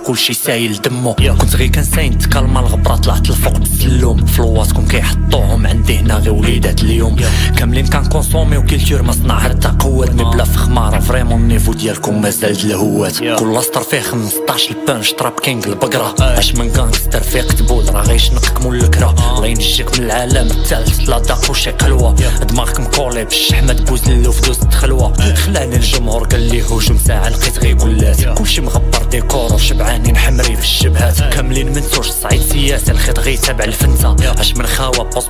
كلشي سايل دمو كنت غير كنساين تكالما الغبرة طلعت الفوق بالسلوم فلواتكم كيحطوهم عندي هنا غير وليدات اليوم كاملين كنكونسومي وكيلتور مصنع حتى قوات مي بلا فخمارة فريمون النيفو ديالكم مازال الهوات كل سطر فيه 15 البانش تراب كينغ البقرة اش من غانغستر فيه كتبول راه غيشنقك مول الكرة الله ينجيك من العالم الثالث لا داق وشي قلوة دماغك مكولي بالشحمة بوزلو في دوزة خلوة خلاني الجمهور قال لي هجوم ساعة لقيت غير قلات كلشي مغبر ديكور وشبعانين حمري في الشبهات كاملين منسوش الصعيد سياسة الخيط غير تابع الفنسة اش من خاوة